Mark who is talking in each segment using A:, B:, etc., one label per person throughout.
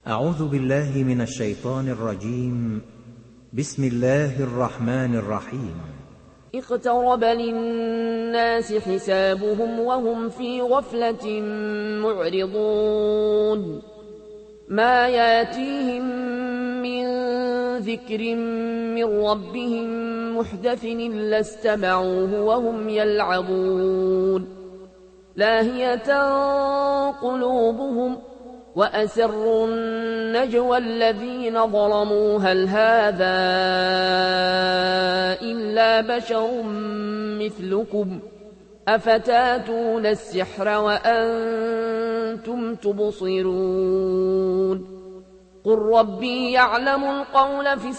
A: أعوذ بالله من الشيطان الرجيم. بسم الله الرحمن الرحيم.
B: اقترب للناس حسابهم وهم في غفلة معرضون ما ياتيهم من ذكر من ربهم محدث إلا استمعوه وهم يلعبون لاهية قلوبهم وأسروا النجوى الذين ظلموا هل هذا إلا بشر مثلكم أفتاتون السحر وأنتم تبصرون قل ربي يعلم القول في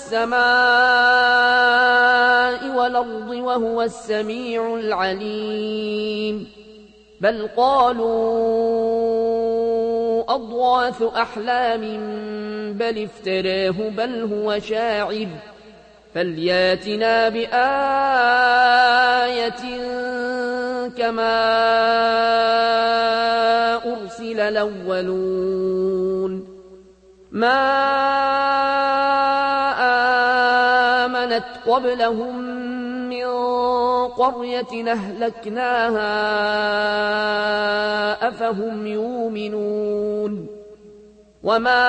B: السماء والأرض وهو السميع العليم بل قالوا أضغاث أحلام بل افتراه بل هو شاعر فلياتنا بآية كما أرسل الأولون ما آمنت قبلهم من قرية أهلكناها أفهم يؤمنون وما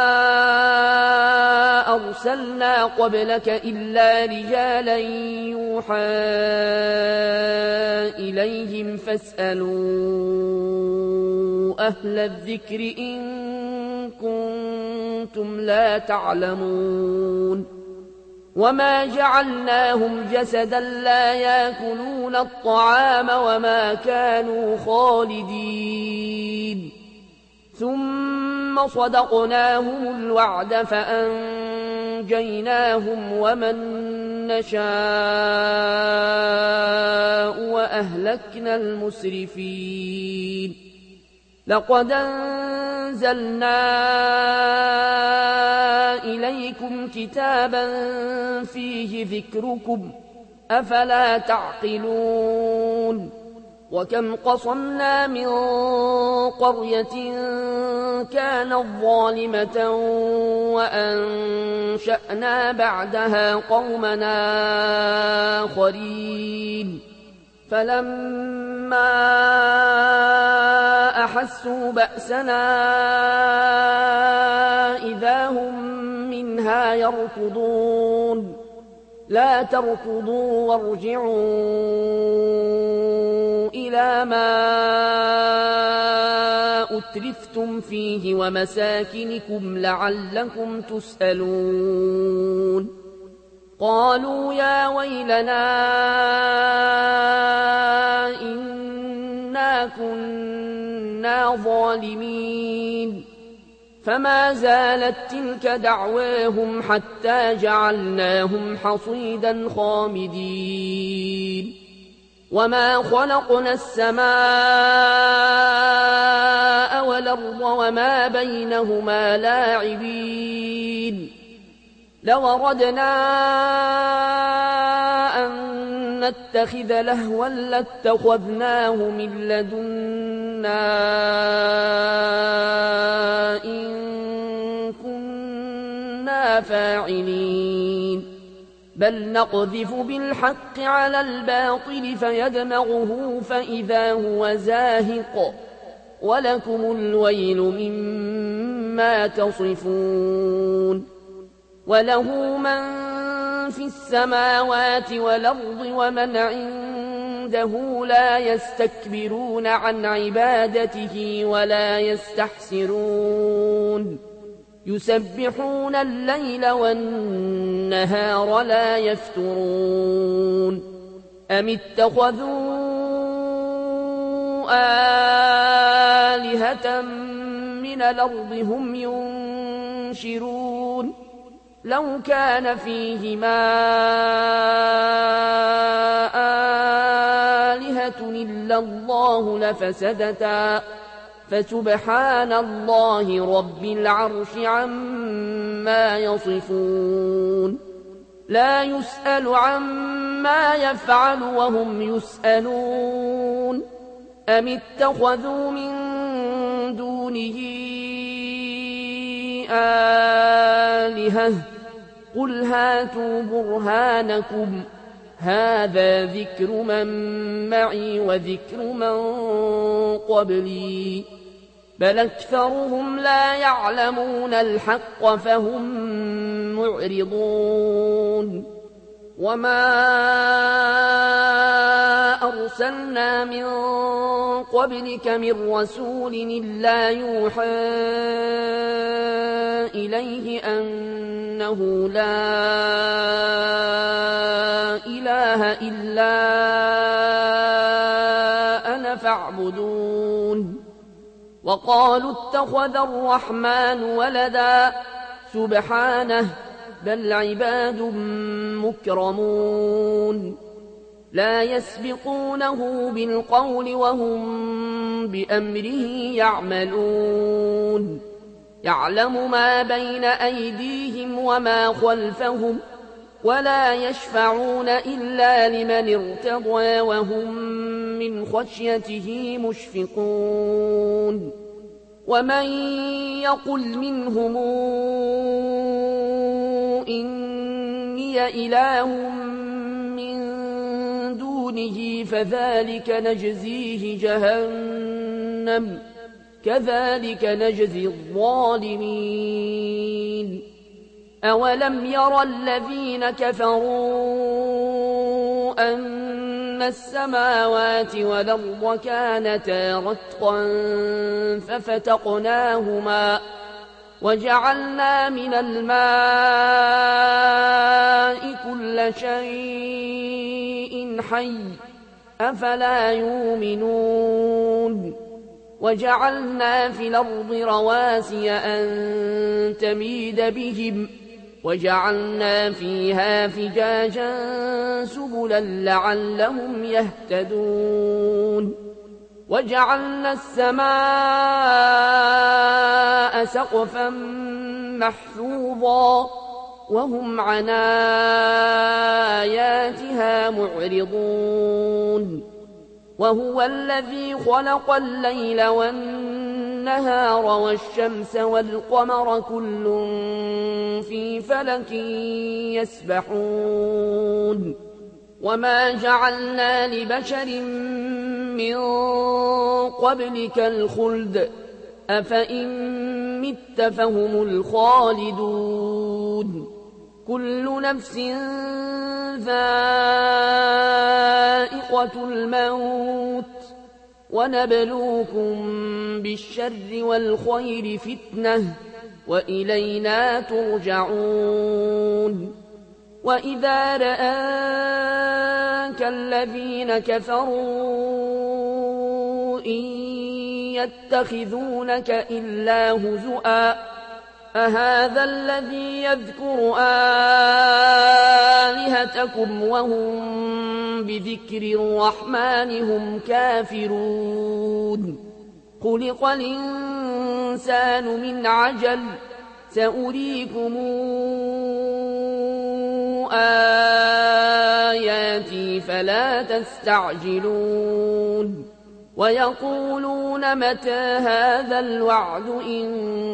B: أرسلنا قبلك إلا رجالا يوحى إليهم فاسألوا أهل الذكر إن كنتم لا تعلمون وما جعلناهم جسدا لا يأكلون الطعام وما كانوا خالدين ثم صدقناهم الوعد فأنجيناهم ومن نشاء وأهلكنا المسرفين لقد أنزلنا إليكم كتابا فيه ذكركم أفلا تعقلون وكم قصمنا من قرية كانت ظالمة وأنشأنا بعدها قومنا آخرين فلما أحسوا بأسنا إذا هم منها يركضون لا تركضوا وارجعوا إلى ما أترفتم فيه ومساكنكم لعلكم تسألون قالوا يا ويلنا إنا كنا ظالمين فما زالت تلك دعواهم حتى جعلناهم حصيدا خامدين وما خلقنا السماء والأرض وما بينهما لاعبين لو أردنا أن نتخذ لهوا لاتخذناه من لدنا إن كنا فاعلين بل نقذف بالحق على الباطل فيدمغه فإذا هو زاهق ولكم الويل مما تصفون وله من في السماوات والأرض ومن عنده لا يستكبرون عن عبادته ولا يستحسرون يسبحون الليل والنهار لا يفترون أم اتخذوا آلهة من الأرض هم ينشرون لو كان فيهما آلهة إلا الله لفسدتا فسبحان الله رب العرش عما يصفون لا يسأل عما يفعل وهم يسألون أم اتخذوا من دونه آلهة قل هاتوا برهانكم هذا ذكر من معي وذكر من قبلي بل أكثرهم لا يعلمون الحق فهم معرضون وما أرسلنا من قبلك من رسول إلا يوحى إليه أنه لا إله إلا أنا فاعبدون وقالوا اتخذ الرحمن ولدا سبحانه بل عباد مكرمون لا يسبقونه بالقول وهم بأمره يعملون يعلم ما بين أيديهم وما خلفهم ولا يشفعون إلا لمن ارتضى وهم من خشيته مشفقون ومن يقل منهم إني إله من دونه فذلك نجزيه جهنم كذلك نجزي الظالمين أولم يرى الذين كفروا أن السماوات والأرض كانتا رتقا ففتقناهما وجعلنا من الماء كل شيء حي أفلا يؤمنون وجعلنا في الأرض رواسي أن تميد بهم وجعلنا فيها فجاجا سبلا لعلهم يهتدون وجعلنا السماء سقفا محفوظا وهم عن آياتها معرضون وهو الذي خلق الليل والنهار والشمس والقمر كل في فلك يسبحون وما جعلنا لبشر من قبلك الخلد أفإن مت فهم الخالدون كل نفس ذائقة الموت ونبلوكم بالشر والخير فتنة وإلينا ترجعون وإذا رآك الذين كفروا إن يتخذونك إلا هزؤا أهذا الذي يذكر آلهتكم وهم بذكر الرحمن هم كافرون خلق الإنسان من عجل سأريكم آياتي فلا تستعجلون ويقولون متى هذا الوعد إن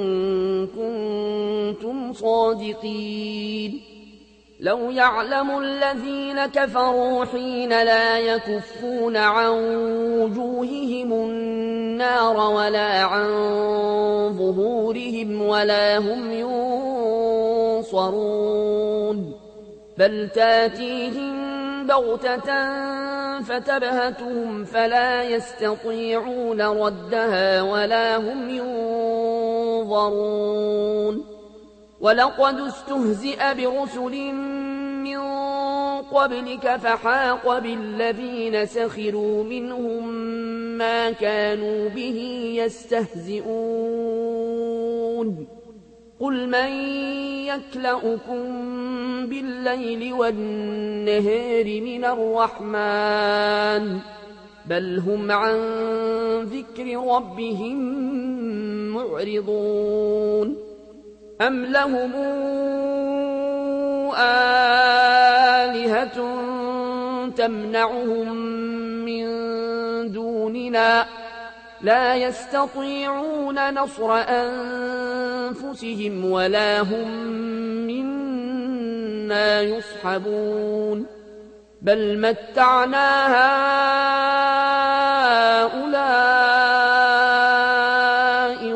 B: كنتم صادقين لو يعلم الذين كفروا حين لا يكفون عن وجوههم النار ولا عن ظهورهم ولا هم ينصرون بل تاتيهم بغتة فتبهتهم فلا يستطيعون ردها ولا هم ينظرون ولقد استهزئ برسل من قبلك فحاق بالذين سخروا منهم ما كانوا به يستهزئون قل من يكلؤكم بالليل والنهار من الرحمن بل هم عن ذكر ربهم معرضون أم لهم آلهة تمنعهم من دوننا لا يستطيعون نصر أنفسهم ولا هم منا يصحبون بل متعنا هؤلاء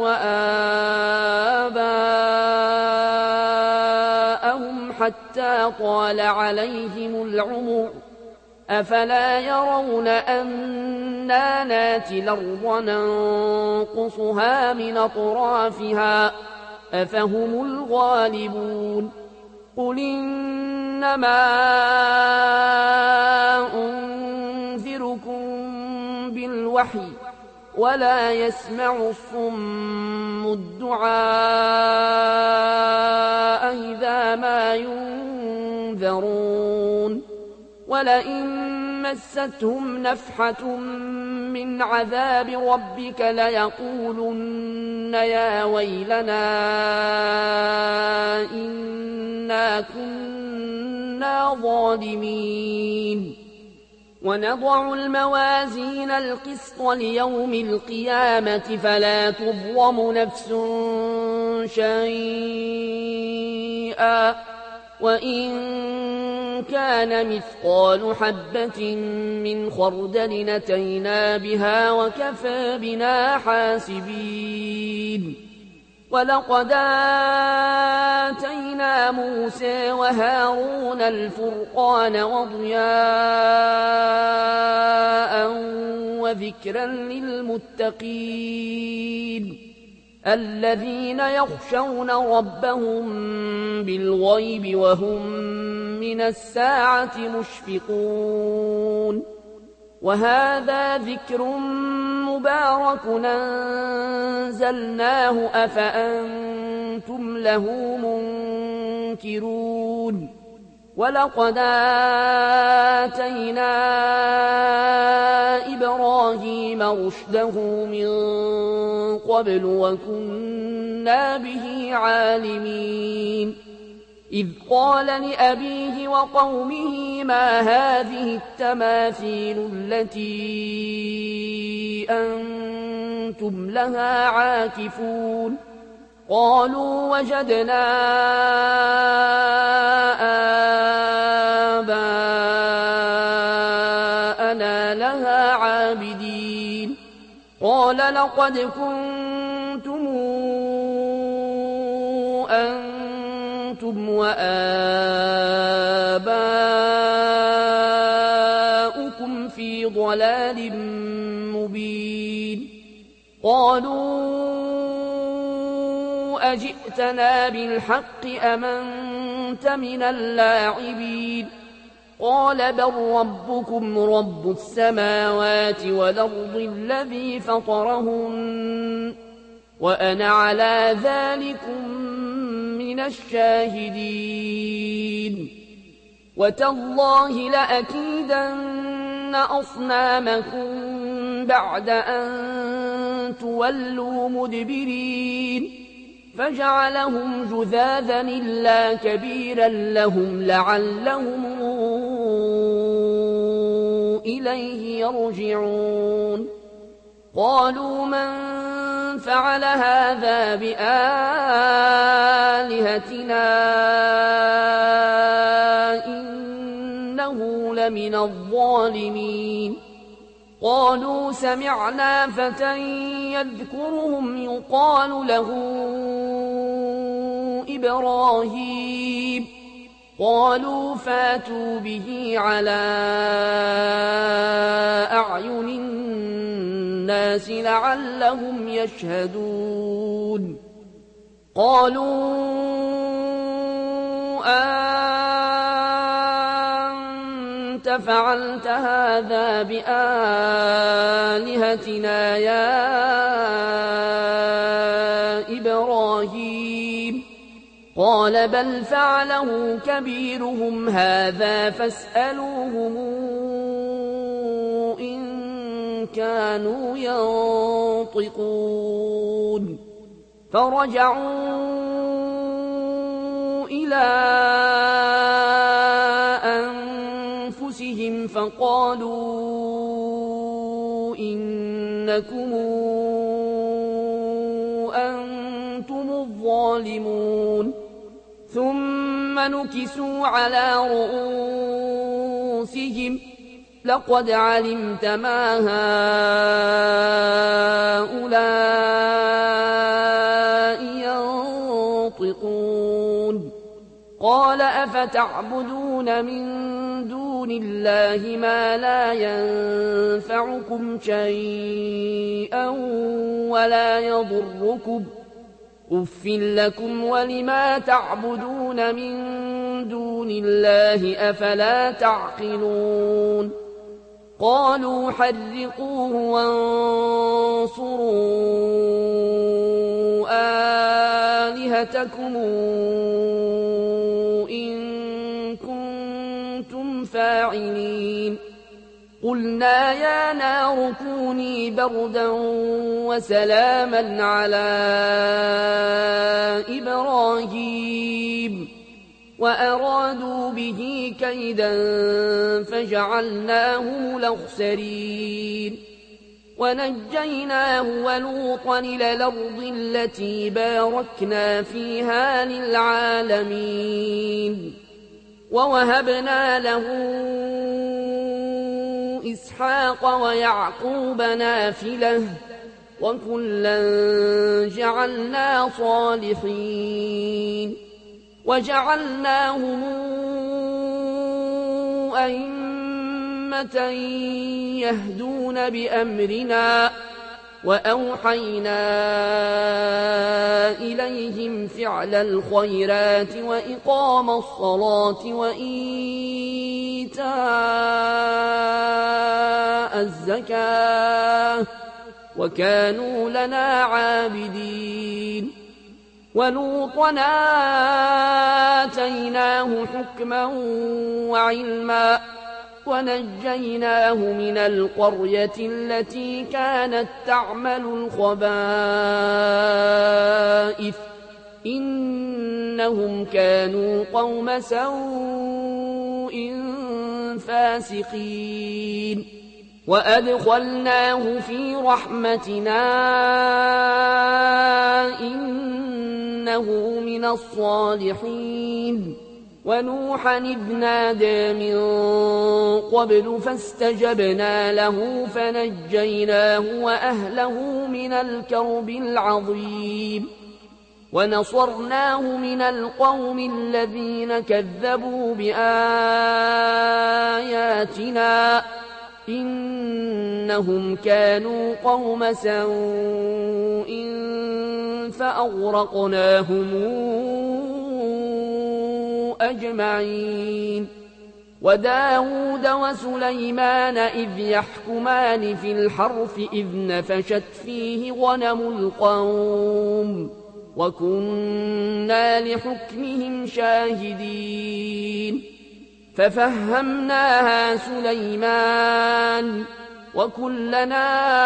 B: وآباءهم حتى طال عليهم العمر أفلا يرون أنا ناتي الأرض ننقصها من أطرافها أفهم الغالبون قل إنما أنذركم بالوحي ولا يسمع الصم الدعاء إذا ما ينذرون ولئن مستهم نفحة من عذاب ربك ليقولن يا ويلنا إنا كنا ظالمين ونضع الموازين القسط ليوم القيامة فلا تظلم نفس شيئا وإن كان مثقال حبة من خردل أتينا بها وكفى بنا حاسبين ولقد آتينا موسى وهارون الفرقان وضياء وذكرا للمتقين الذين يخشون ربهم بالغيب وهم من الساعة مشفقون وهذا ذكر مبارك أنزلناه أفأنتم له منكرون ولقد آتينا إبراهيم رشده من قبل وكنا به عالمين إذ قال لأبيه وقومه ما هذه التماثيل التي أنتم لها عاكفون قالوا وجدنا آباءنا لها عابدين قال لقد كنتم أنتم وآباؤكم في ضلال مبين قالوا أجئتنا بالحق أم أنت من اللاعبين قال بل ربكم رب السماوات والأرض الذي فطرهن وأنا على ذلكم من الشاهدين وتالله لأكيدن أصنامكم بعد أن تولوا مدبرين فجعلهم جذاذا إلا كبيرا لهم لعلهم إليه يرجعون قالوا من فعل هذا بآلهتنا إنه لمن الظالمين قالوا سمعنا فتى يذكرهم يقال له إبراهيم قالوا فاتوا به على أعين الناس لعلهم يشهدون قالوا أنت فعلت هذا بآلهتنا يا إبراهيم قال بل فعله كبيرهم هذا فاسألوهم إن كانوا ينطقون فرجعوا إلى أنفسهم فقالوا إنكم ظالمون ثم نكسوا على رؤوسهم لقد علمت ما هؤلاء ينطقون قال أفتعبدون من دون الله ما لا ينفعكم شيئا ولا يضركم أف لكم ولما تعبدون من دون الله أفلا تعقلون قالوا حرقوه وانصروا آلهتكم إن كنتم فاعلين قلنا يا نار كوني بردا وسلاما على إبراهيم وأرادوا به كيدا فجعلناهم الأخسرين ونجيناه ولوطا إلى الأرض التي باركنا فيها للعالمين ووهبنا له إسحاق ويعقوب نافلة وكلا جعلنا صالحين وجعلناهم أئمة يهدون بأمرنا وأوحينا إليهم فعل الخيرات وإقام الصلاة وإيتاء الزكاة وكانوا لنا عابدين ولوطا آتيناه حكما وعلما ونجيناه من القرية التي كانت تعمل الخبائث إنهم كانوا قوم سوء فاسقين وأدخلناه في رحمتنا إنه من الصالحين ونوحا إذ نادى من قبل فاستجبنا له فنجيناه وأهله من الكرب العظيم ونصرناه من القوم الذين كذبوا بآياتنا إنهم كانوا قوم سوء فأغرقناهم أجمعين وداود وسليمان إذ يحكمان في الحرث إذ نفشت فيه غنم القوم وكنا لحكمهم شاهدين ففهمناها سليمان وكلنا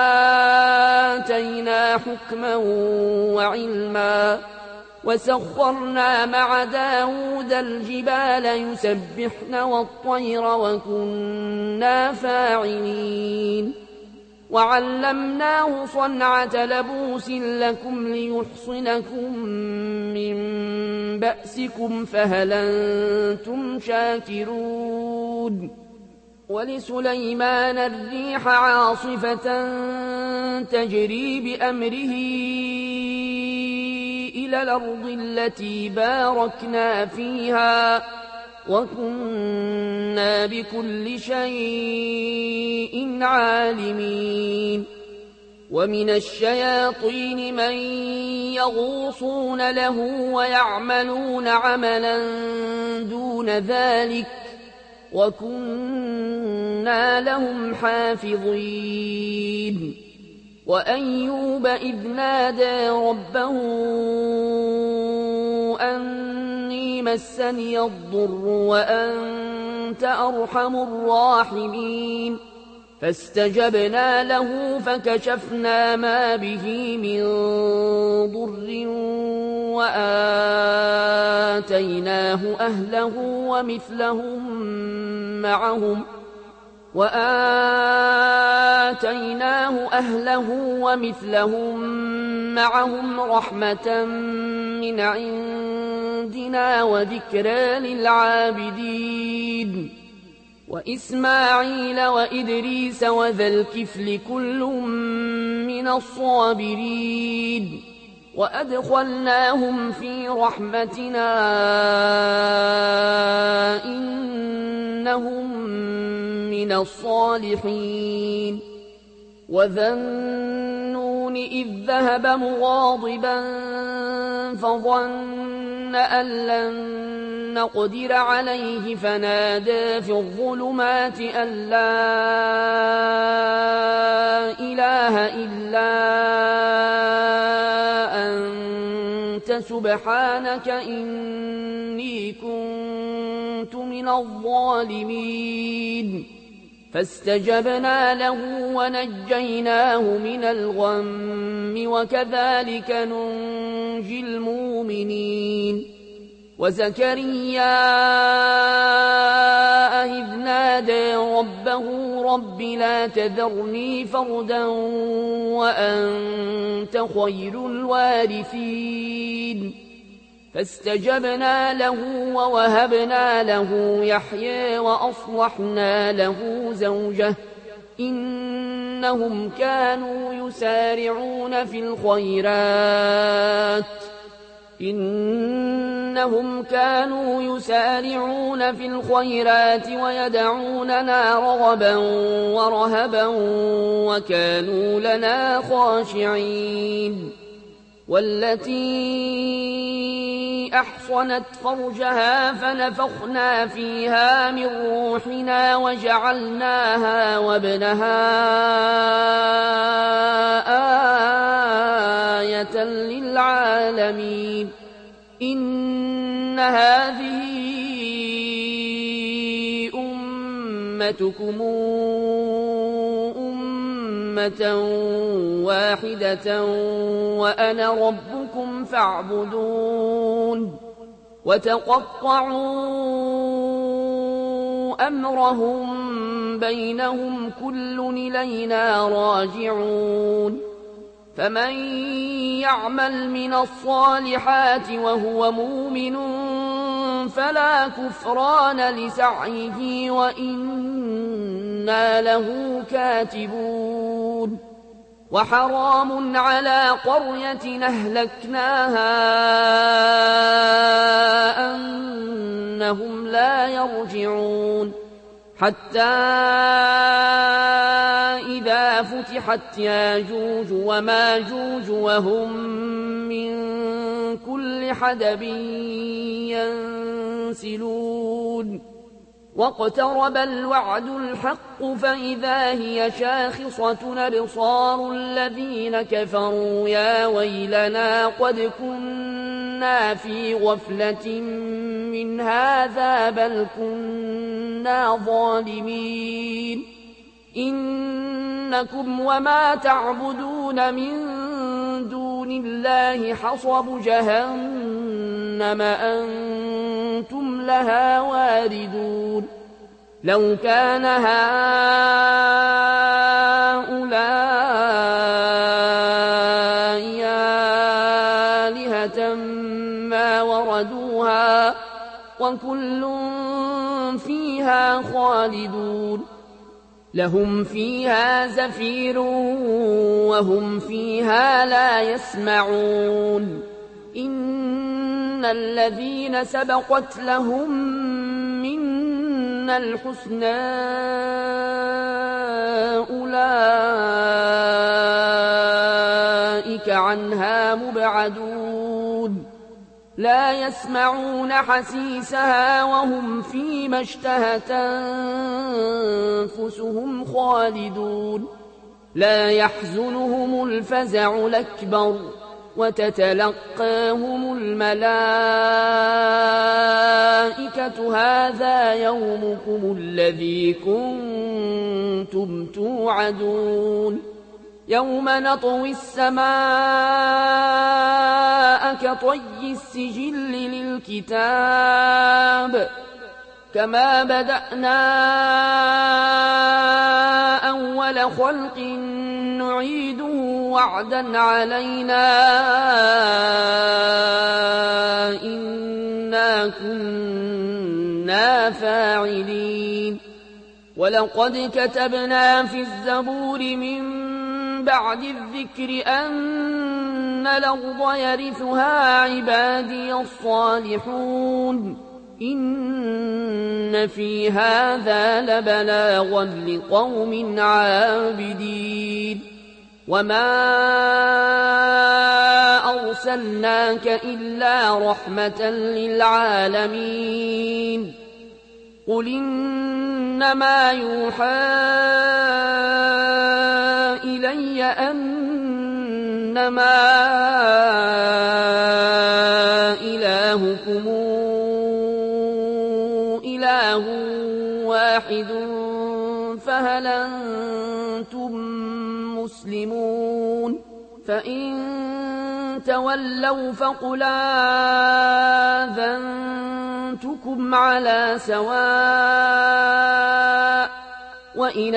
B: آتينا حكما وعلما وسخرنا مع داود الجبال يسبحن والطير وكنا فاعلين وعلمناه صنعة لبوس لكم ليحصنكم من بأسكم فهل أنتم شاكرون ولسليمان الريح عاصفة تجري بأمره إلى الأرض التي باركنا فيها وكنا بكل شيء عالمين ومن الشياطين من يغوصون له ويعملون عملا دون ذلك وكنا لهم حافظين وأيوب إذ نادى ربه أني مسني الضر وأنت أرحم الراحمين فاستجبنا له فكشفنا ما به من ضر وآتيناه أهله ومثلهم معهم رحمة من عندنا وذكرى للعابدين وإسماعيل وإدريس وذا الكفل كل من الصابرين وأدخلناهم في رحمتنا إنهم من الصالحين وذا النون إذ ذهب مغاضبا فظن أن لن نقدر عليه فنادى في الظلمات أن لا إله إلا أنت سبحانك إني كنت من الظالمين فاستجبنا له ونجيناه من الغم وكذلك ننجي المؤمنين وزكريا إذ نادى ربه رب لا تذرني فردا وأنت خير الوارثين فاستجبنا له ووهبنا له يحيى وأصلحنا له زوجه إنهم كانوا يسارعون في الخيرات ويدعوننا رغبا ورهبا وكانوا لنا خاشعين والتي أحصنت فرجها فنفخنا فيها من روحنا وجعلناها وابنها آية للعالمين إن هذه أمتكم أمة واحدة وأنا ربكم فاعبدون وتقطعوا أمرهم بينهم كل إلينا راجعون فمن يعمل من الصالحات وهو مؤمن فلا كفران لسعيه وإنا له كاتبون وحرام على قرية أهلكناها أنهم لا يرجعون حتى إذا فتحت ياجوج وماجوج وهم من كل حدب ينسلون واقترب الوعد الحق فإذا هي شاخصة أبصار الذين كفروا يا ويلنا قد كنا في غفلة من هذا بل كنا ظالمين إنكم وما تعبدون من دون الله حصب جهنم أنتم لها واردون لو كان هؤلاء آلهة ما وردوها وكل فيها خالدون لهم فيها زفير وهم فيها لا يسمعون إن الذين سبقت لهم منا الحسنى أولئك عنها مبعدون لا يسمعون حسيسها وهم فيما اشتهت أنفسهم خالدون لا يحزنهم الفزع الأكبر وتتلقاهم الملائكة هذا يومكم الذي كنتم توعدون يوم نطوي السماء كطي السجل للكتاب كما بدأنا أول خلق نعيده وعدا علينا إنا كنا فاعلين ولقد كتبنا في الزبور من بعد الذكر أن الأرض يرثها عبادي الصالحون إن في هذا لبلاغا لقوم عابدين وما أرسلناك إلا رحمة للعالمين قل إنما يوحى إلي أنما إلهكم إله واحد فهل أنتم مسلمون فإن تولوا فقل آذنتكم على سواء وإن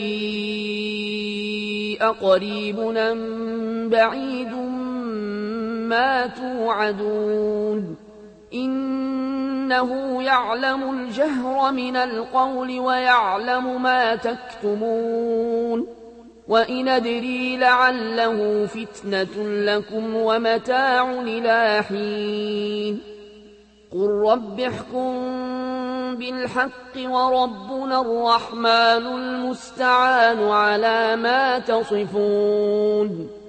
B: أدري أقريب أم بعيد ما توعدون إنه يعلم الجهر من القول ويعلم ما تكتمون وإن أدري لعله فتنة لكم ومتاع إلى حين قل رب احكم بالحق وربنا الرحمن المستعان على ما تصفون